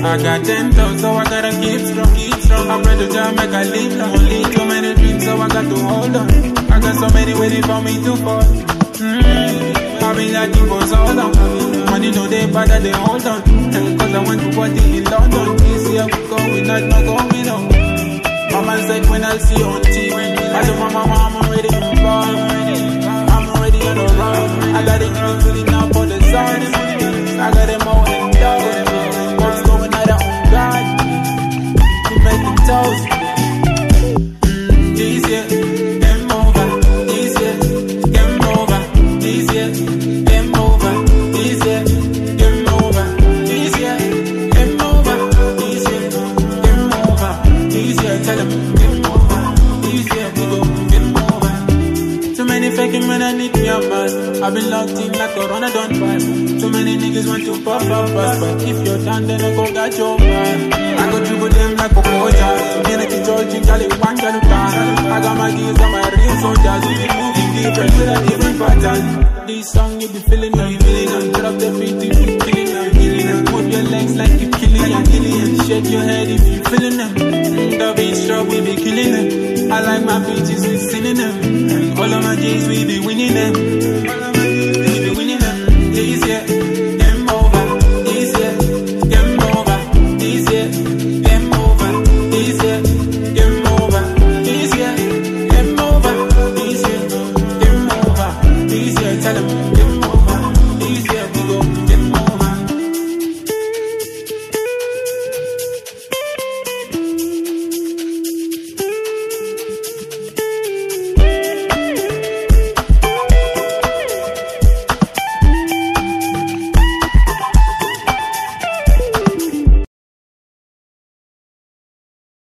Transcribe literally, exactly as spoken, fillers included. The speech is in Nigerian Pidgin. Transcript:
I got ten toes, so I gotta keep strong, keep strong. I pray to God, make I live long. Only too many dreams, so I got to hold on. I got so many waiting for me to fall. Mm. I've been looking for so long. Money know they better, they hold on. Cause I went to party in London. This year we going out, not going on. Mama said when I see you on T V, I told my mama I'm ready to fall. I'm already on the road. I got it really now for the sun. I got them all in love. What's going on on God? We making toast. Mm, this year, game over. This year, game over. This year, game over. This year, game over. This year, game over. This year, game over. This year, tell them game over. This year, we go game over. Too many faking men, I need me a man. I've been locked in like a run, I don't pass. Too many niggas want to pop up fast, but if you're down, then I go got your man. I go dribble them like a poacher. Me and the George in Cali, one gun dance. I got my gears and my real soldiers. We be moving different with a different pattern. This song you be feeling, you be feeling. Drop the beat, you be